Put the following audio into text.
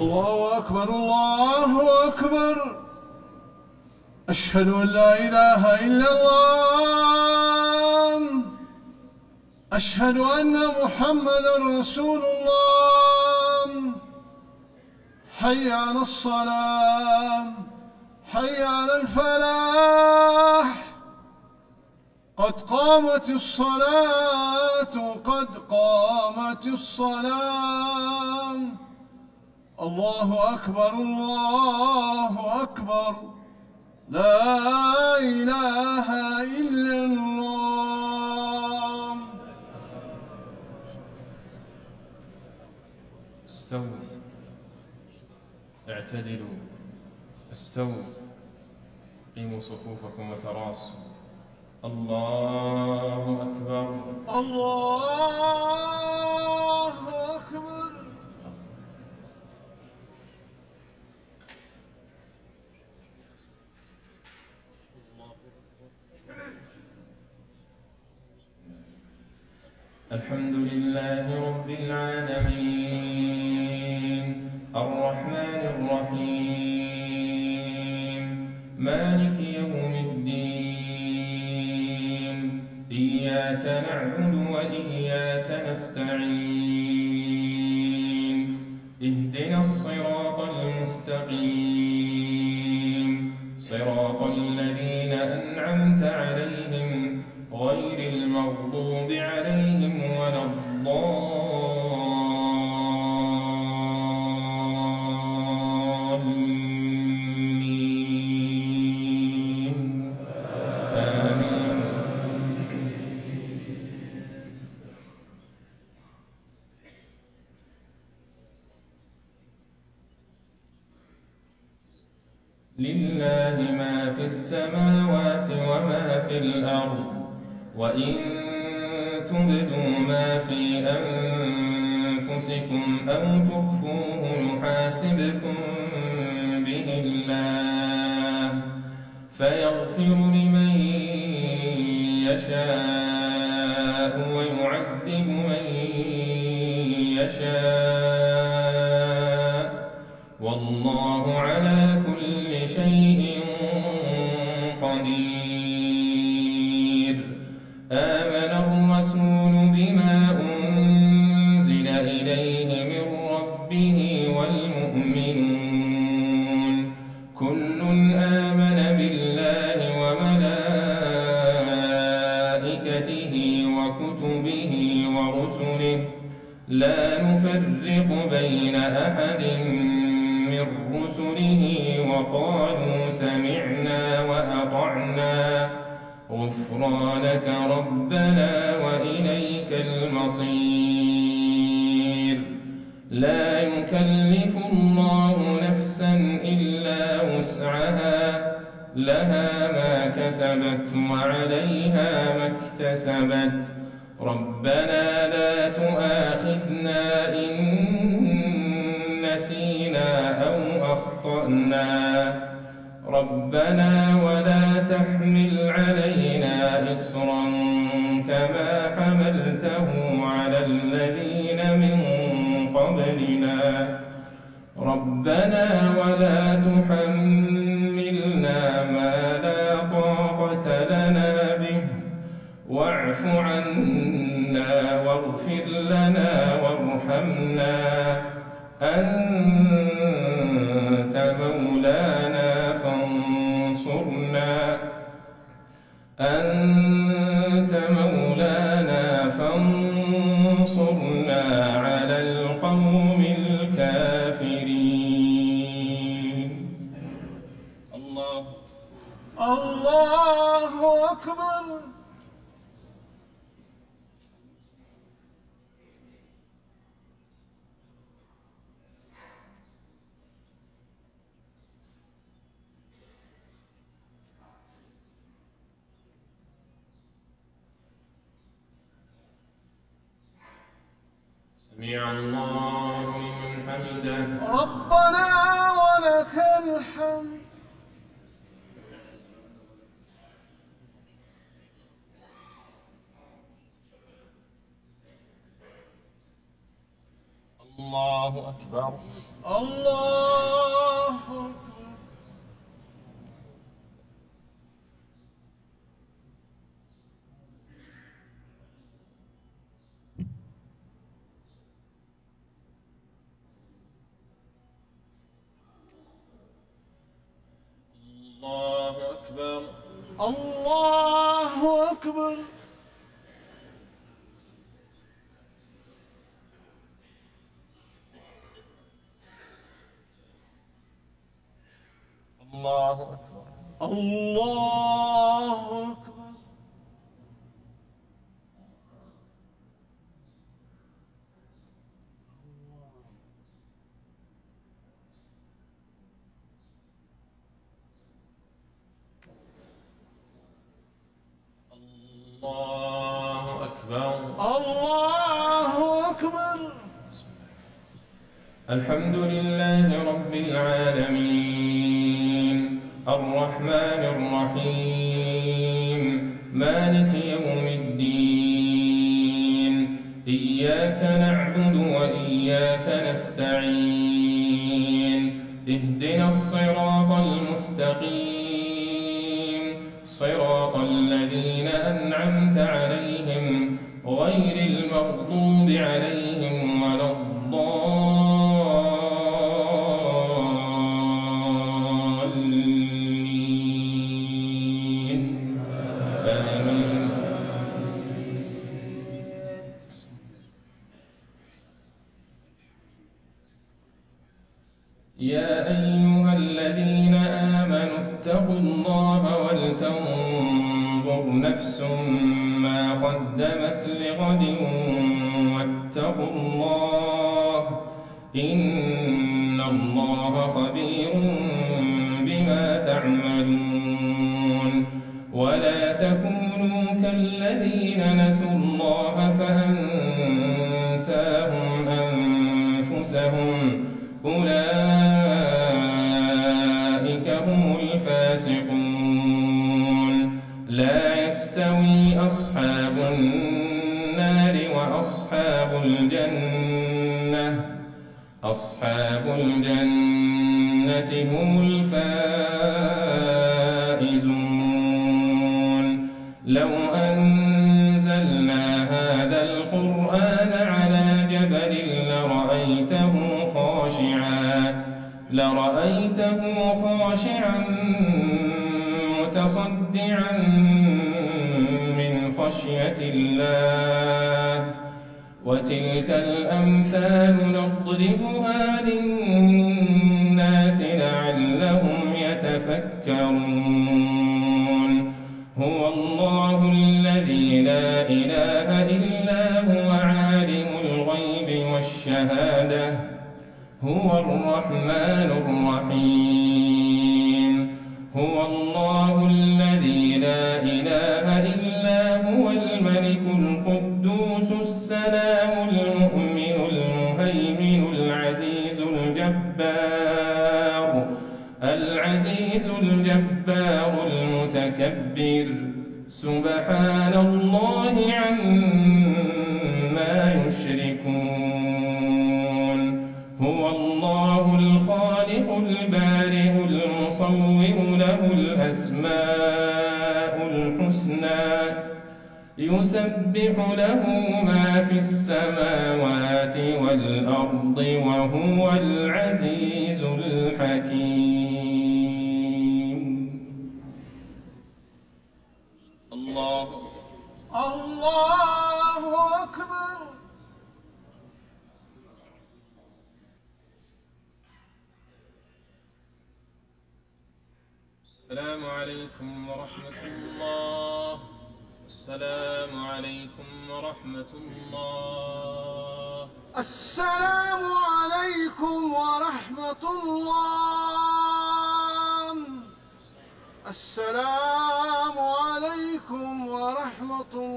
الله أكبر الله أكبر. أشهد أن لا إله إلا الله. أشهد أن محمدًا رسول الله. حي على الصلاة، حي على الفلاح. قد قامت الصلاة، قد قامت الصلاة. الله أكبر الله أكبر. لا إله إلا الله. استووا، اعتدلوا، استووا، قيموا صفوفكم وتراصوا. الله أكبر الله أكبر. الحمد لله رب العالمين، الرحمن الرحيم، مالك يوم الدين. إياك نعبد وإياك نستعين. اهدنا الصراط المستقيم، صراط الذين أنعمت عليهم غير المغضوب عليهم ولا الضالين. آمين. لله ما في السماوات وما في الأرض، وإن تبدوا ما في أنفسكم أو تخفوه يحاسبكم به الله، فيغفر لمن يشاء ويعذب من يشاء، والله على كل شيء قدير. آمن الرسول بما أنزل إليه من ربه والمؤمنون، كل آمن بالله وملائكته وكتبه ورسله، لا نفرق بين أحد من رسله، وقالوا سمعنا وأطعنا غفرانك ربنا وإليك المصير. لا يكلف الله نفسا إلا وسعها، لها ما كسبت وعليها ما اكتسبت. ربنا لا تؤاخذنا إن نسينا أو أخطأنا، ربنا ولا تحمل علينا إصرا كما حملته على الذين من قبلنا، ربنا ولا تحملنا ما لا طاقة لنا به، واعف عنا واغفر لنا وارحمنا، أنت مولانا فانصرنا، أنت مولانا فانصرنا على القوم الكافرين. الله أكبر. سمع الله لمن حمده. ربنا ولك الحمد. الله أكبر. الله أكبر. الله أكبر. الله أكبر. الله أكبر. الله أكبر. الله أكبر. الله أكبر. الحمد لله رب العالمين الرحمن الرحيم مالك يوم الدين إياك نعبد وإياك نستعين اهدنا الصراط المستقيم صراط الذين أنعمت عليهم غير المغضوب عليهم ولا الضالين آمين. يا أيها الذين آمنوا اتقوا الله ولتنظر نفس ما قدمت لغد واتقوا الله إن الله خبير بما تعملون ولا تكونوا كالذين نسوا الله فأنساهم أنفسهم أولئك هم الفاسقون لا يستوي أصحاب النار وأصحاب الجنة أصحاب الجنة هم الفائزون لو أنزلنا هذا القرآن على جبل لرأيته خاشعا متصدعا من خشية الله وتلك الأمثال نضربها للناس لعلهم يتفكرون هو الله الذي لا إله إلا هو عالم الغيب والشهادة هو الرحمن الرحيم هو الله الذي لا إله إلا هو الملك القدوس السلام المؤمن المهيمن العزيز الجبار المتكبر سبحان الله عما يشركون هو الله الخالق البارئ المصور له الأسماء الحسنى يسبح له ما في السماوات والأرض وهو العزيز الحكيم الله أكبر السلام عليكم ورحمة الله السلام عليكم ورحمة الله السلام عليكم ورحمة الله السلام عليكم ورحمة الله